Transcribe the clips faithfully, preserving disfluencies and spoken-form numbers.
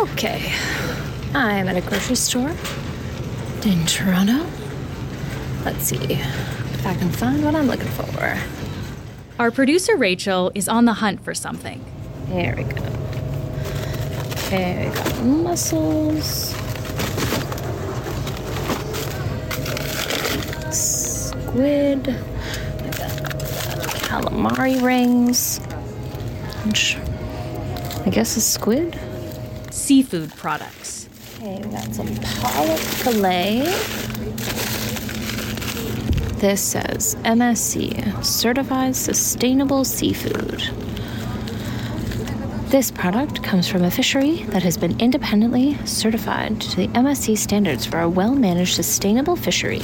Okay, I'm at a grocery store in Toronto. Let's see if I can find what I'm looking for. Our producer Rachel is on the hunt for something. There we go. Okay, we got mussels. Squid. We got calamari rings. Which I guess is squid. Seafood products. Okay, we got some pollock fillet. This says M S C, Certified Sustainable Seafood. This product comes from a fishery that has been independently certified to the M S C standards for a well-managed sustainable fishery.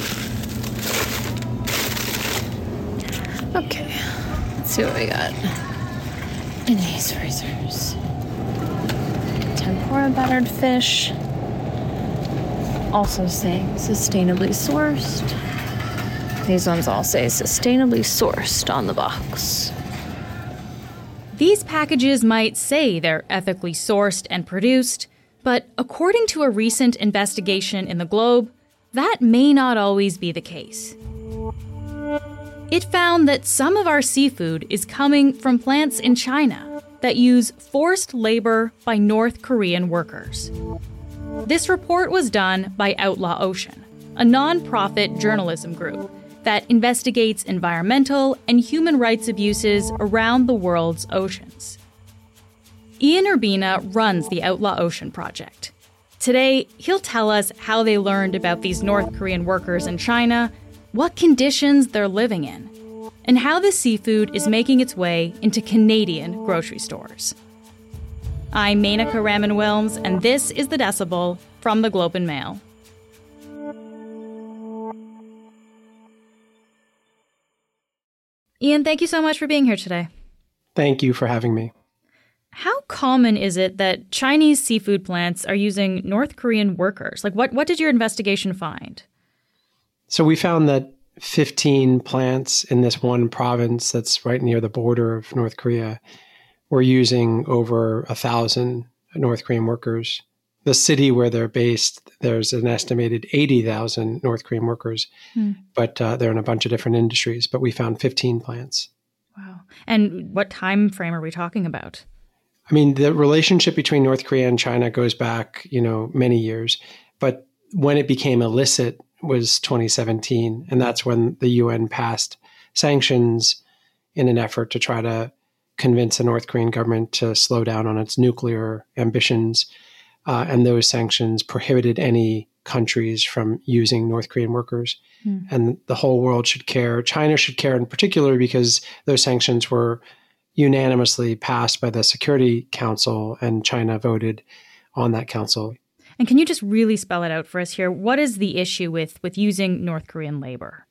Okay, let's see what we got in these freezers. Tempura battered fish. Also saying sustainably sourced. These ones all say sustainably sourced on the box. These packages might say they're ethically sourced and produced, but according to a recent investigation in the Globe, that may not always be the case. It found that some of our seafood is coming from plants in China that use forced labor by North Korean workers. This report was done by Outlaw Ocean, a non-profit journalism group that investigates environmental and human rights abuses around the world's oceans. Ian Urbina runs the Outlaw Ocean Project. Today, he'll tell us how they learned about these North Korean workers in China, what conditions they're living in, and how the seafood is making its way into Canadian grocery stores. I'm Menaka Raman-Wilms, and this is The Decibel from the Globe and Mail. Ian, thank you so much for being here today. Thank you for having me. How common is it that Chinese seafood plants are using North Korean workers? Like, what, what did your investigation find? So we found that fifteen plants in this one province that's right near the border of North Korea were using over a thousand North Korean workers. The city where they're based, there's an estimated eighty thousand North Korean workers, hmm. but uh, they're in a bunch of different industries. But we found fifteen plants. Wow. And what time frame are we talking about? I mean, the relationship between North Korea and China goes back, you know, many years. But when it became illicit was twenty seventeen. And that's when the U N passed sanctions in an effort to try to convince the North Korean government to slow down on its nuclear ambitions. Uh, and those sanctions prohibited any countries from using North Korean workers. Mm. And the whole world should care. China should care in particular because those sanctions were unanimously passed by the Security Council, and China voted on that council. And can you just really spell it out for us here? What is the issue with, with using North Korean labor?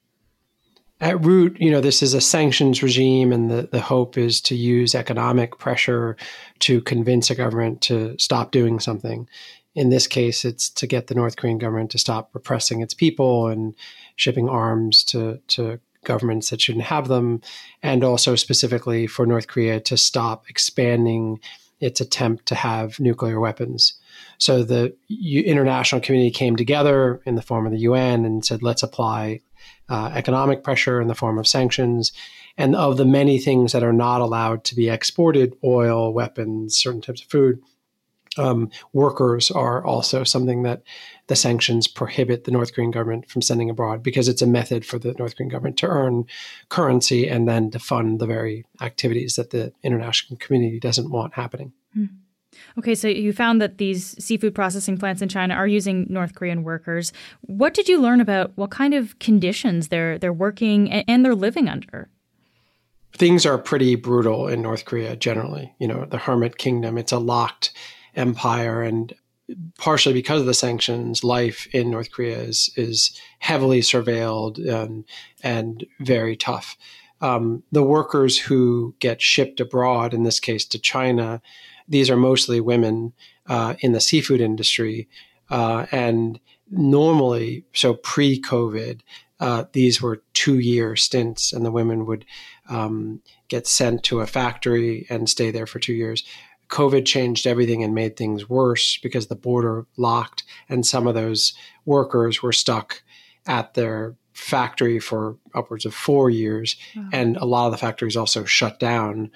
At root, you know, this is a sanctions regime, and the, the hope is to use economic pressure to convince a government to stop doing something. In this case, it's to get the North Korean government to stop repressing its people and shipping arms to, to governments that shouldn't have them, and also specifically for North Korea to stop expanding its attempt to have nuclear weapons. So the international community came together in the form of the U N and said, let's apply Uh, economic pressure in the form of sanctions. And of the many things that are not allowed to be exported, oil, weapons, certain types of food, um, workers are also something that the sanctions prohibit the North Korean government from sending abroad, because it's a method for the North Korean government to earn currency and then to fund the very activities that the international community doesn't want happening. Hmm. Okay, so you found that these seafood processing plants in China are using North Korean workers. What did you learn about what kind of conditions they're they're working and they're living under? Things are pretty brutal in North Korea generally. You know, the Hermit Kingdom, it's a locked empire, and partially because of the sanctions, life in North Korea is is heavily surveilled and, and very tough. Um, the workers who get shipped abroad, in this case to China, these are mostly women uh, in the seafood industry. Uh, and normally, so pre-COVID, uh, these were two-year stints, and the women would um, get sent to a factory and stay there for two years. COVID changed everything and made things worse because the border locked and some of those workers were stuck at their factory for upwards of four years. Wow. And a lot of the factories also shut down.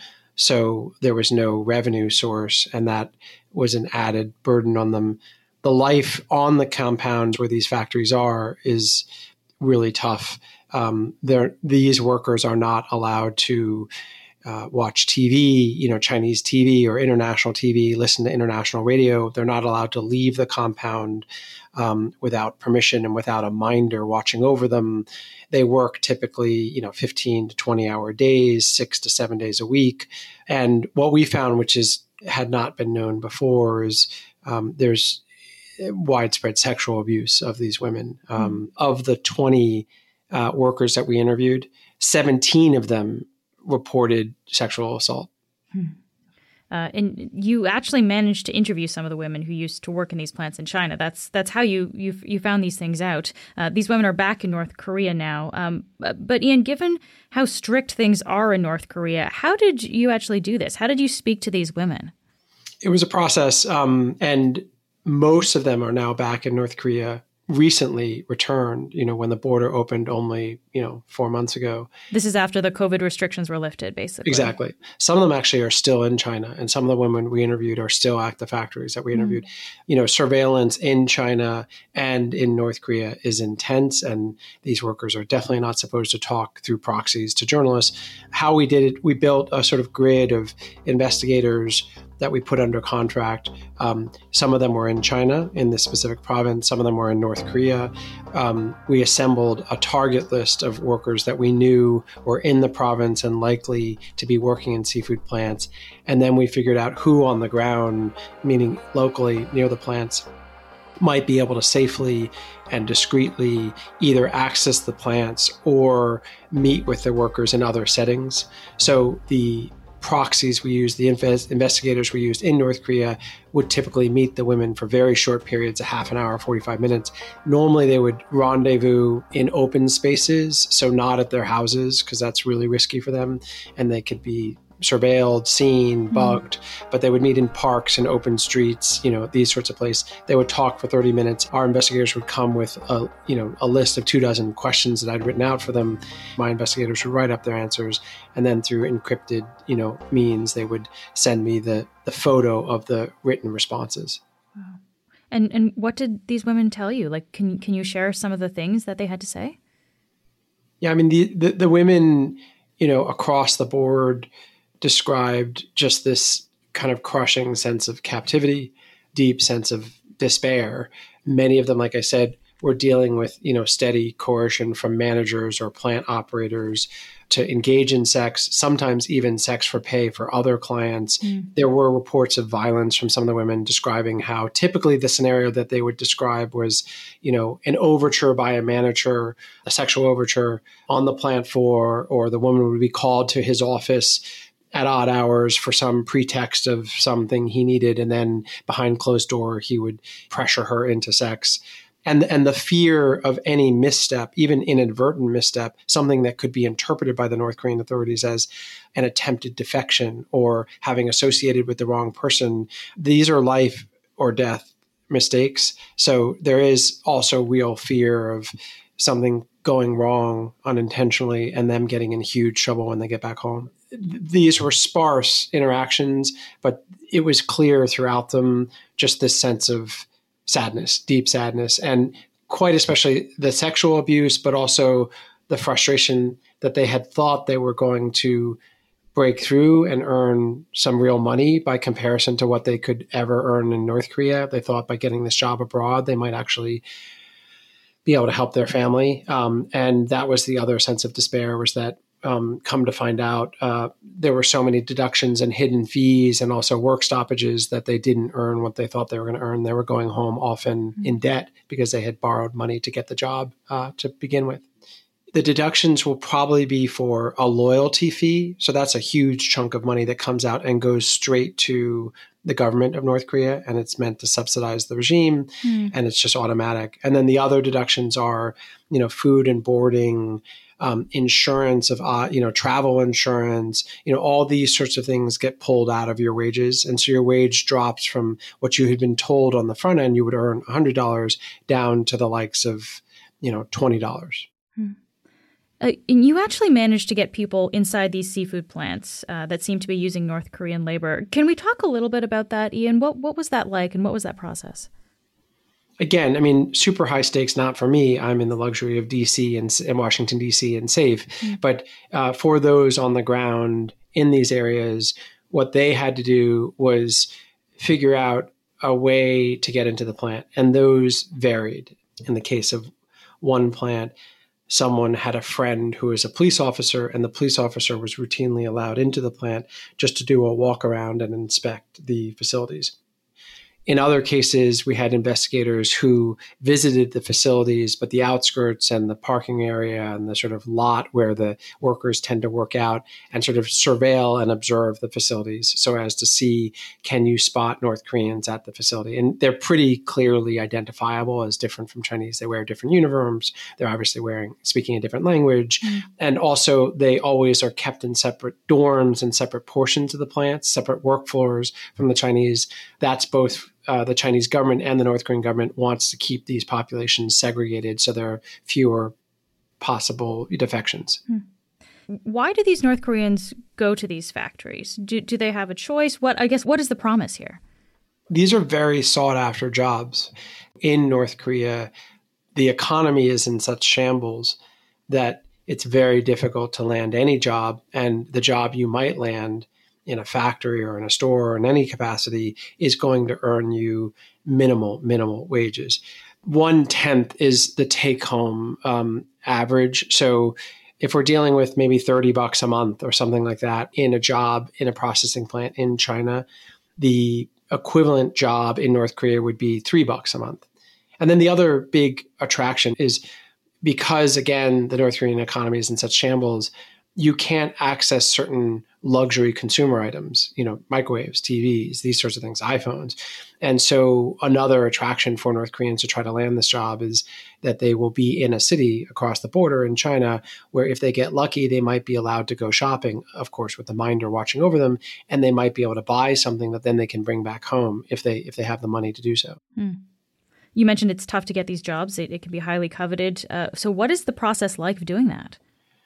So there was no revenue source, and that was an added burden on them. The life on the compounds where these factories are is really tough. Um, these workers are not allowed to uh, watch T V, you know, Chinese T V or international T V, listen to international radio. They're not allowed to leave the compound um, without permission and without a minder watching over them. They work typically, you know, fifteen to twenty hour days, six to seven days a week. And what we found, which is had not been known before, is um, there's widespread sexual abuse of these women. Um, mm. Of the twenty uh, workers that we interviewed, seventeen of them reported sexual assault. Hmm. Uh, and you actually managed to interview some of the women who used to work in these plants in China. That's that's how you you you found these things out. Uh, these women are back in North Korea now. Um, but Ian, given how strict things are in North Korea, how did you actually do this? How did you speak to these women? It was a process, um, and most of them are now back in North Korea. Recently returned, you know, when the border opened only, you know, four months ago. This is after the COVID restrictions were lifted, basically. Exactly. Some of them actually are still in China, and some of the women we interviewed are still at the factories that we interviewed. Mm. You know, surveillance in China and in North Korea is intense, and these workers are definitely not supposed to talk through proxies to journalists. How we did it, we built a sort of grid of investigators that we put under contract. Um, some of them were in China, in this specific province. Some of them were in North Korea. Um, we assembled a target list of workers that we knew were in the province and likely to be working in seafood plants. And then we figured out who on the ground, meaning locally near the plants, might be able to safely and discreetly either access the plants or meet with the workers in other settings. So the proxies we used, the invest- investigators we used in North Korea would typically meet the women for very short periods, a half an hour, forty-five minutes. Normally they would rendezvous in open spaces, so not at their houses, because that's really risky for them. And they could be surveilled, seen, bugged, mm. but they would meet in parks and open streets, you know, these sorts of places. They would talk for thirty minutes. Our investigators would come with a, you know, a list of two dozen questions that I'd written out for them. My investigators would write up their answers, and then through encrypted, you know, means, they would send me the, the photo of the written responses. Wow. And and what did these women tell you? Like, can can you share some of the things that they had to say? Yeah, I mean, the the, the women, you know, across the board described just this kind of crushing sense of captivity, deep sense of despair. Many of them, like I said, were dealing with, you know, steady coercion from managers or plant operators to engage in sex, sometimes even sex for pay for other clients. Mm. There were reports of violence from some of the women describing how typically the scenario that they would describe was, you know, an overture by a manager, a sexual overture on the plant floor, or the woman would be called to his office at odd hours for some pretext of something he needed. And then behind closed door, he would pressure her into sex. And, and the fear of any misstep, even inadvertent misstep, something that could be interpreted by the North Korean authorities as an attempted defection or having associated with the wrong person. These are life or death mistakes. So there is also real fear of something going wrong unintentionally and them getting in huge trouble when they get back home. These were sparse interactions, but it was clear throughout them just this sense of sadness, deep sadness, and quite especially the sexual abuse, but also the frustration that they had thought they were going to break through and earn some real money by comparison to what they could ever earn in North Korea. They thought by getting this job abroad, they might actually be able to help their family. Um, and that was the other sense of despair, was that Um, come to find out, uh, there were so many deductions and hidden fees and also work stoppages that they didn't earn what they thought they were going to earn. They were going home often mm-hmm. in debt because they had borrowed money to get the job uh, to begin with. The deductions will probably be for a loyalty fee. So that's a huge chunk of money that comes out and goes straight to the government of North Korea, and it's meant to subsidize the regime, mm. and it's just automatic. And then the other deductions are, you know, food and boarding, um, insurance of, uh, you know, travel insurance, you know, all these sorts of things get pulled out of your wages. And so your wage drops from what you had been told on the front end, you would earn one hundred dollars down to the likes of, you know, twenty dollars. Hmm. Uh, and you actually managed to get people inside these seafood plants uh, that seem to be using North Korean labor. Can we talk a little bit about that, Ian? What what was that like, and what was that process? Again, I mean, super high stakes, not for me. I'm in the luxury of D C and, and Washington, D C and safe. Mm. But uh, for those on the ground in these areas, what they had to do was figure out a way to get into the plant. And those varied. In the case of one plant, someone had a friend who was a police officer, and the police officer was routinely allowed into the plant just to do a walk around and inspect the facilities. In other cases, we had investigators who visited the facilities, but the outskirts and the parking area and the sort of lot where the workers tend to work out, and sort of surveil and observe the facilities so as to see, can you spot North Koreans at the facility? And they're pretty clearly identifiable as different from Chinese. They wear different uniforms. They're obviously wearing, speaking a different language. Mm. And also they always are kept in separate dorms and separate portions of the plants, separate work floors from the Chinese. That's both Uh, the Chinese government and the North Korean government wants to keep these populations segregated so there are fewer possible defections. Hmm. Why do these North Koreans go to these factories? Do, do they have a choice? What I guess, what is the promise here? These are very sought after jobs. In North Korea, the economy is in such shambles that it's very difficult to land any job, and the job you might land in a factory or in a store or in any capacity is going to earn you minimal, minimal wages. One tenth is the take home um, average. So if we're dealing with maybe thirty bucks a month or something like that in a job in a processing plant in China, the equivalent job in North Korea would be three bucks a month. And then the other big attraction is because, again, the North Korean economy is in such shambles, you can't access certain luxury consumer items, you know, microwaves, T Vs, these sorts of things, iPhones. And so another attraction for North Koreans to try to land this job is that they will be in a city across the border in China where if they get lucky, they might be allowed to go shopping, of course, with the minder watching over them, and they might be able to buy something that then they can bring back home if they if they have the money to do so. Mm. You mentioned it's tough to get these jobs. It, it can be highly coveted. Uh, so what is the process like of doing that?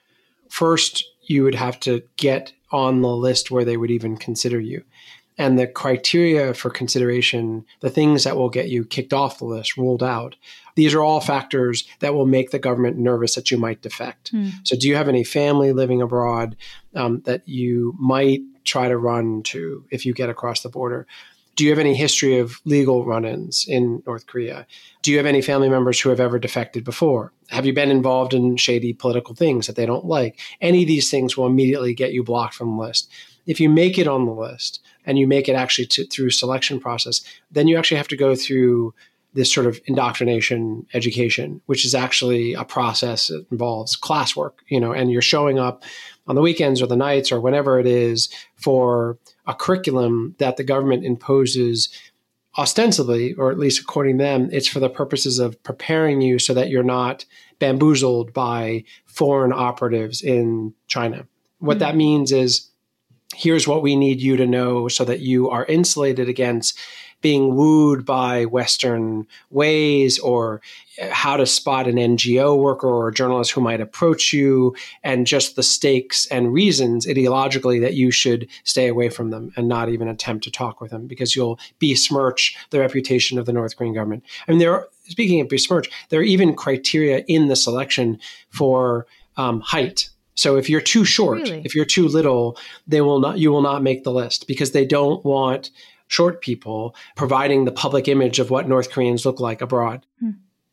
First, you would have to get on the list where they would even consider you. And the criteria for consideration, the things that will get you kicked off the list, ruled out, these are all factors that will make the government nervous that you might defect. Mm. So do you have any family living abroad um, that you might try to run to if you get across the border? Do you have any history of legal run-ins in North Korea? Do you have any family members who have ever defected before? Have you been involved in shady political things that they don't like? Any of these things will immediately get you blocked from the list. If you make it on the list and you make it actually to, through selection process, then you actually have to go through this sort of indoctrination education, which is actually a process that involves classwork, you know, and you're showing up on the weekends or the nights or whenever it is for a curriculum that the government imposes ostensibly, or at least according to them, it's for the purposes of preparing you so that you're not bamboozled by foreign operatives in China. What mm-hmm. that means is, here's what we need you to know so that you are insulated against being wooed by Western ways, or how to spot an N G O worker or a journalist who might approach you, and just the stakes and reasons ideologically that you should stay away from them and not even attempt to talk with them, because you'll besmirch the reputation of the North Korean government. I mean, there are, speaking of besmirch, there are even criteria in the selection for um, height. So if you're too short, really? if you're too little, they will not, you will not make the list, because they don't want short people providing the public image of what North Koreans look like abroad. Hmm.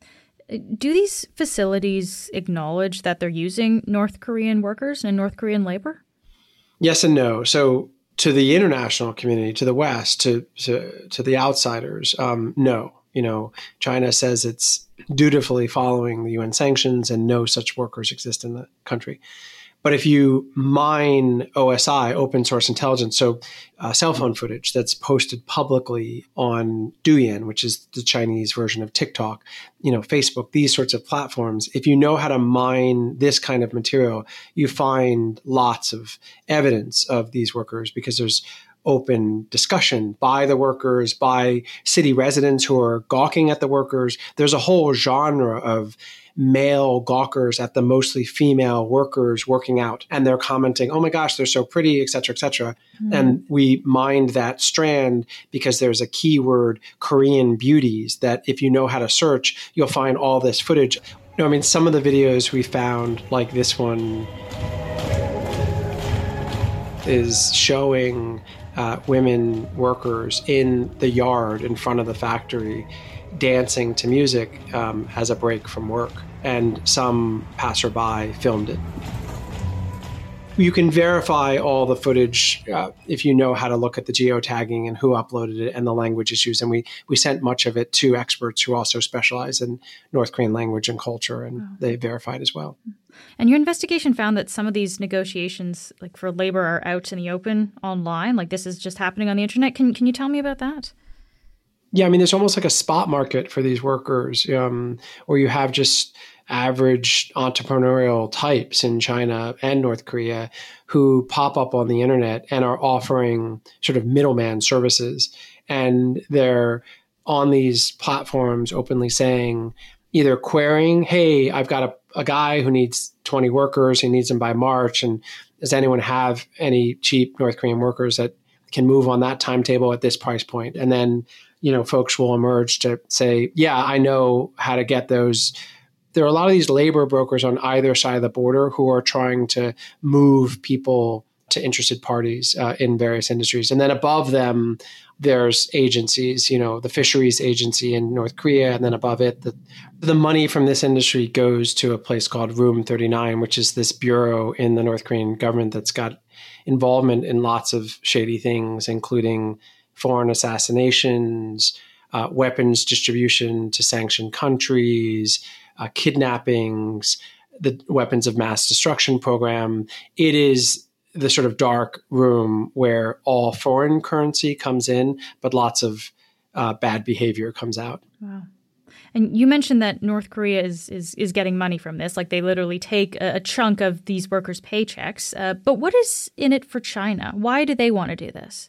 Do these facilities acknowledge that they're using North Korean workers and North Korean labor? Yes and no. So to the international community, to the West, to to, to the outsiders, um, no. You know, China says it's dutifully following the U N sanctions and no such workers exist in the country. But if you mine O S I, open source intelligence, so uh, cell phone footage that's posted publicly on Douyin, which is the Chinese version of TikTok, you know, Facebook, these sorts of platforms, if you know how to mine this kind of material, you find lots of evidence of these workers because there's open discussion by the workers, by city residents who are gawking at the workers. There's a whole genre of male gawkers at the mostly female workers working out. And they're commenting, oh my gosh, they're so pretty, et cetera, et cetera. Mm. And we mined that strand because there's a keyword, Korean beauties, that if you know how to search, you'll find all this footage. You know, I mean, some of the videos we found, like this one, is showing uh, women workers in the yard in front of the factory dancing to music um, as a break from work, and some passerby filmed it. You can verify all the footage uh, if you know how to look at the geotagging and who uploaded it and the language issues. And we we sent much of it to experts who also specialize in North Korean language and culture, and oh. they verified as well. And your investigation found that some of these negotiations, like for labor, are out in the open online. Like this is just happening on the internet. Can can you tell me about that? Yeah, I mean, there's almost like a spot market for these workers, um, where you have just average entrepreneurial types in China and North Korea who pop up on the internet and are offering sort of middleman services. And they're on these platforms openly saying, either querying, hey, I've got a, a guy who needs twenty workers, he needs them by March, and does anyone have any cheap North Korean workers that can move on that timetable at this price point? And then, you know, folks will emerge to say, yeah, I know how to get those. There are a lot of these labor brokers on either side of the border who are trying to move people to interested parties uh, in various industries. And then above them, there's agencies, you know, the fisheries agency in North Korea. And then above it, the, the money from this industry goes to a place called Room thirty-nine, which is this bureau in the North Korean government that's got involvement in lots of shady things, including foreign assassinations, uh, weapons distribution to sanctioned countries, uh, kidnappings, the weapons of mass destruction program. It is the sort of dark room where all foreign currency comes in, but lots of uh, bad behavior comes out. Wow. And you mentioned that North Korea is is, is getting money from this. Like they literally take a, a chunk of these workers' paychecks. Uh, but what is in it for China? Why do they want to do this?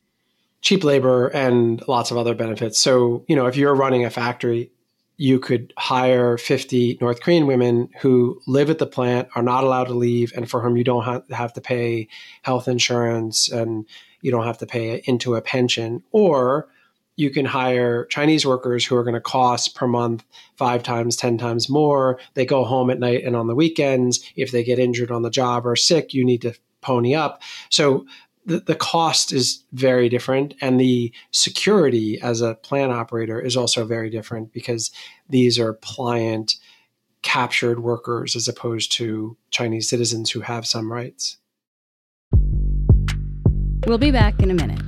Cheap labor and lots of other benefits. So, you know, if you're running a factory, you could hire fifty North Korean women who live at the plant, are not allowed to leave, and for whom you don't ha- have to pay health insurance and you don't have to pay into a pension. Or you can hire Chinese workers who are going to cost per month five times, ten times more. They go home at night and on the weekends. If they get injured on the job or sick, you need to pony up. So the, the cost is very different. And the security as a plant operator is also very different because these are pliant, captured workers as opposed to Chinese citizens who have some rights. We'll be back in a minute.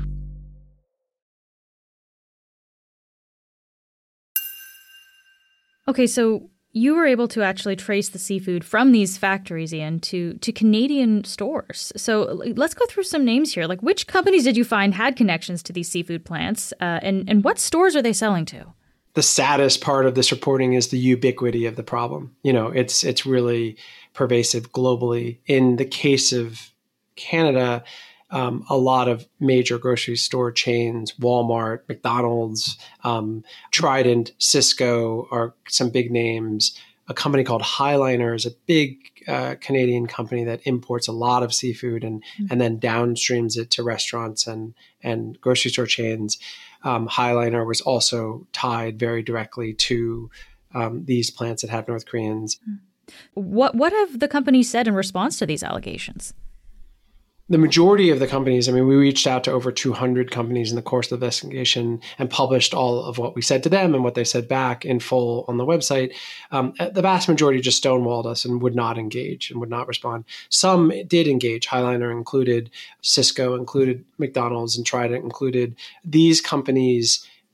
Okay, so you were able to actually trace the seafood from these factories, Ian, to, to Canadian stores. So let's go through some names here. Like, which companies did you find had connections to these seafood plants, uh, and, and what stores are they selling to? The saddest part of this reporting is the ubiquity of the problem. You know, it's it's really pervasive globally. In the case of Canada, Um, a lot of major grocery store chains, Walmart, McDonald's, um, Trident, Cisco are some big names. A company called Highliner is a big uh, Canadian company that imports a lot of seafood and mm-hmm. and then downstreams it to restaurants and, and grocery store chains. Um, Highliner was also tied very directly to um, these plants that have North Koreans. What, what have the companies said in response to these allegations? The majority of the companies, I mean, we reached out to over two hundred companies in the course of the investigation and published all of what we said to them and what they said back in full on the website. Um, the vast majority just stonewalled us and would not engage and would not respond. Some did engage. Highliner included, Cisco included, McDonald's and Trident included. These companies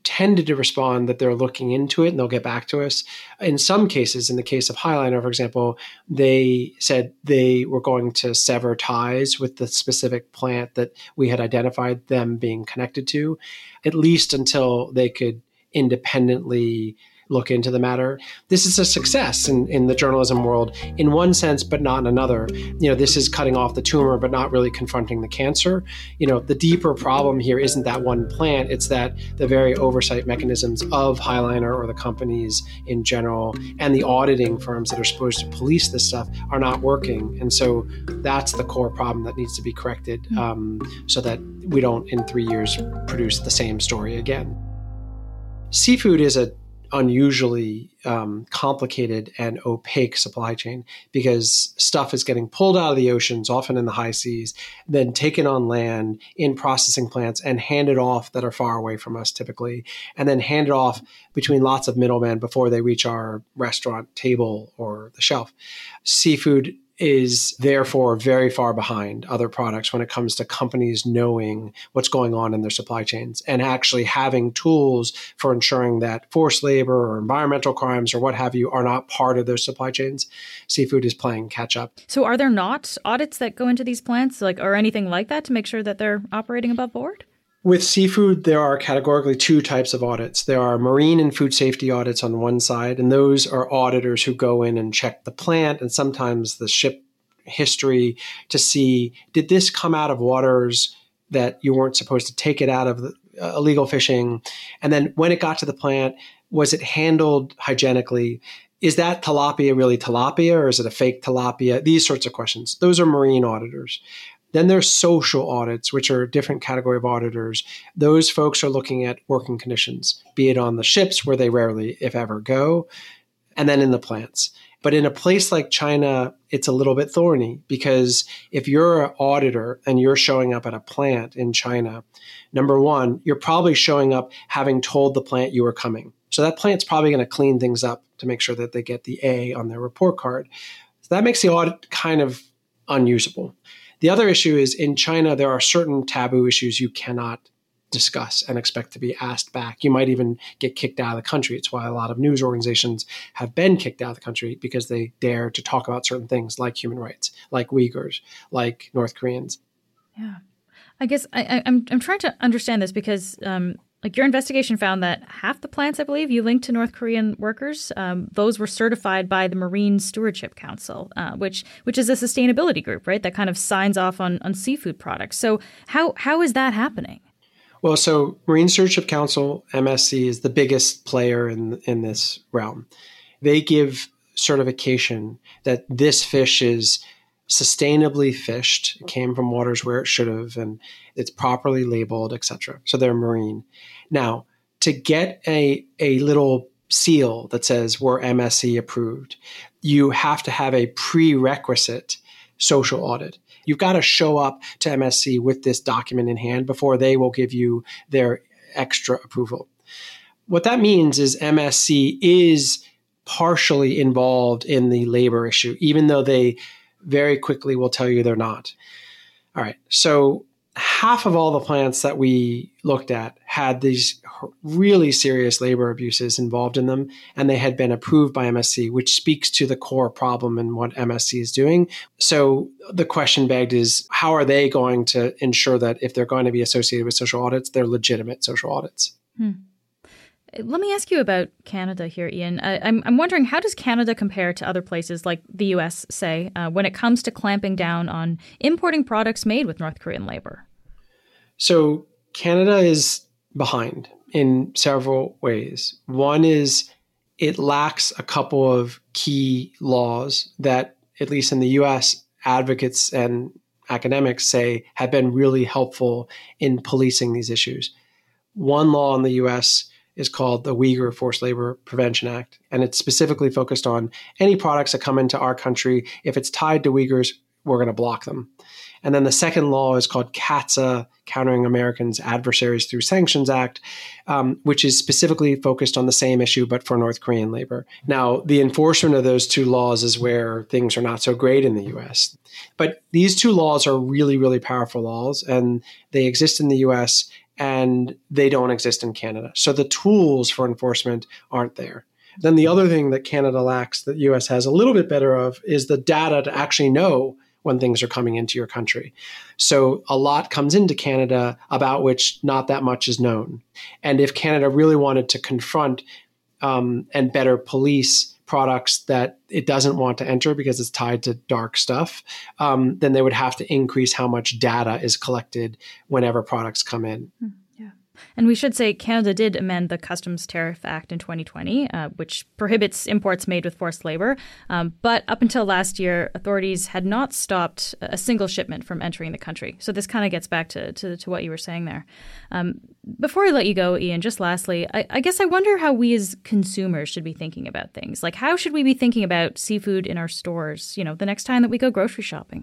tended to respond that they're looking into it and they'll get back to us. In some cases, in the case of High Liner, for example, they said they were going to sever ties with the specific plant that we had identified them being connected to, at least until they could independently look into the matter. This is a success in, in the journalism world in one sense, but not in another. You know, this is cutting off the tumor, but not really confronting the cancer. You know, the deeper problem here isn't that one plant, it's that the very oversight mechanisms of High Liner or the companies in general and the auditing firms that are supposed to police this stuff are not working. And so that's the core problem that needs to be corrected um, so that we don't in three years produce the same story again. Seafood is a unusually um, complicated and opaque supply chain because stuff is getting pulled out of the oceans, often in the high seas, then taken on land in processing plants and handed off that are far away from us typically, and then handed off between lots of middlemen before they reach our restaurant table or the shelf. Seafood is therefore very far behind other products when it comes to companies knowing what's going on in their supply chains and actually having tools for ensuring that forced labor or environmental crimes or what have you are not part of those supply chains. Seafood is playing catch up. So are there not audits that go into these plants, like, or anything like that to make sure that they're operating above board? With seafood, there are categorically two types of audits. There are marine and food safety audits on one side, and those are auditors who go in and check the plant and sometimes the ship history to see, did this come out of waters that you weren't supposed to take it out of, the, uh, illegal fishing? And then when it got to the plant, was it handled hygienically? Is that tilapia really tilapia or is it a fake tilapia? These sorts of questions. Those are marine auditors. Then there's social audits, which are a different category of auditors. Those folks are looking at working conditions, be it on the ships where they rarely, if ever, go, and then in the plants. But in a place like China, it's a little bit thorny because if you're an auditor and you're showing up at a plant in China, number one, you're probably showing up having told the plant you were coming. So that plant's probably going to clean things up to make sure that they get the A on their report card. So that makes the audit kind of unusable. The other issue is in China, there are certain taboo issues you cannot discuss and expect to be asked back. You might even get kicked out of the country. It's why a lot of news organizations have been kicked out of the country because they dare to talk about certain things like human rights, like Uyghurs, like North Koreans. Yeah. I guess I, I, I'm I'm trying to understand this because um, like your investigation found that half the plants, I believe, you linked to North Korean workers. Um, those were certified by the Marine Stewardship Council, uh, which which is a sustainability group, right? That kind of signs off on, on seafood products. So how how is that happening? Well, so Marine Stewardship Council, M S C, is the biggest player in in this realm. They give certification that this fish is sustainably fished, it came from waters where it should have, and it's properly labeled, et cetera. So they're marine. Now, to get a, a little seal that says we're M S C approved, you have to have a prerequisite social audit. You've got to show up to M S C with this document in hand before they will give you their extra approval. What that means is M S C is partially involved in the labor issue, even though they very quickly will tell you they're not. All right. So half of all the plants that we looked at had these really serious labor abuses involved in them, and they had been approved by M S C, which speaks to the core problem in what M S C is doing. So the question begged is, how are they going to ensure that if they're going to be associated with social audits, they're legitimate social audits? Hmm. Let me ask you about Canada here, Ian. Uh, I'm, I'm wondering, how does Canada compare to other places like the U S, say, uh, when it comes to clamping down on importing products made with North Korean labor? So Canada is behind in several ways. One is it lacks a couple of key laws that, at least in the U S, advocates and academics say have been really helpful in policing these issues. One law in the U S is called the Uyghur Forced Labor Prevention Act, and it's specifically focused on any products that come into our country. If it's tied to Uyghurs, we're going to block them. And then the second law is called CAATSA, Countering Americans' Adversaries Through Sanctions Act, um, which is specifically focused on the same issue, but for North Korean labor. Now, the enforcement of those two laws is where things are not so great in the U S. But these two laws are really, really powerful laws, and they exist in the U S, and they don't exist in Canada. So the tools for enforcement aren't there. Then the other thing that Canada lacks that U S has a little bit better of is the data to actually know when things are coming into your country. So a lot comes into Canada about which not that much is known. And if Canada really wanted to confront um, and better police products that it doesn't want to enter because it's tied to dark stuff, um, then they would have to increase how much data is collected whenever products come in. Yeah. And we should say Canada did amend the Customs Tariff Act in twenty twenty, uh, which prohibits imports made with forced labor. Um, but up until last year, authorities had not stopped a single shipment from entering the country. So this kind of gets back to, to, to what you were saying there. Um, before I let you go, Ian, just lastly, I, I guess I wonder how we as consumers should be thinking about things. Like, how should we be thinking about seafood in our stores, you know, the next time that we go grocery shopping?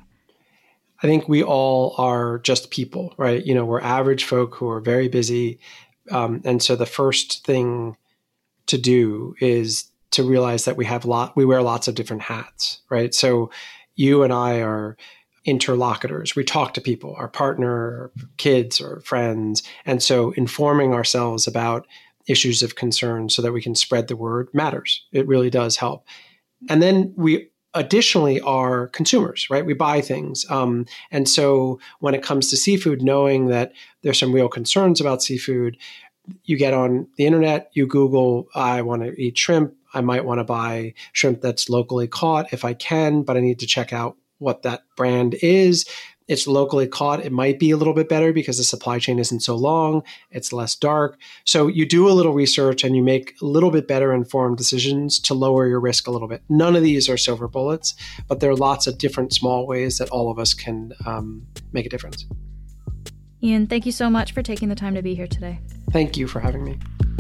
I think we all are just people, right? You know, we're average folk who are very busy. Um, and so the first thing to do is to realize that we have lot, we wear lots of different hats, right? So you and I are interlocutors. We talk to people, our partner, our kids, or friends. And so informing ourselves about issues of concern so that we can spread the word matters. It really does help. And then we additionally are consumers, right? We buy things. Um, and so when it comes to seafood, knowing that there's some real concerns about seafood, you get on the internet, you Google, I want to eat shrimp. I might want to buy shrimp that's locally caught if I can, but I need to check out what that brand is. It's locally caught. It might be a little bit better because the supply chain isn't so long. It's less dark. So you do a little research and you make a little bit better informed decisions to lower your risk a little bit. None of these are silver bullets, but there are lots of different small ways that all of us can um, make a difference. Ian, thank you so much for taking the time to be here today. Thank you for having me.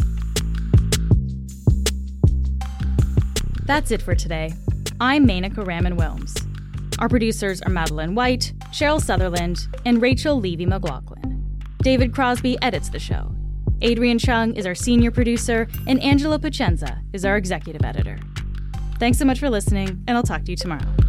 That's it for today. I'm Menaka Raman-Wilms. Our producers are Madeline White, Cheryl Sutherland, and Rachel Levy-McLaughlin. David Crosby edits the show. Adrian Chung is our senior producer, and Angela Pacenza is our executive editor. Thanks so much for listening, and I'll talk to you tomorrow.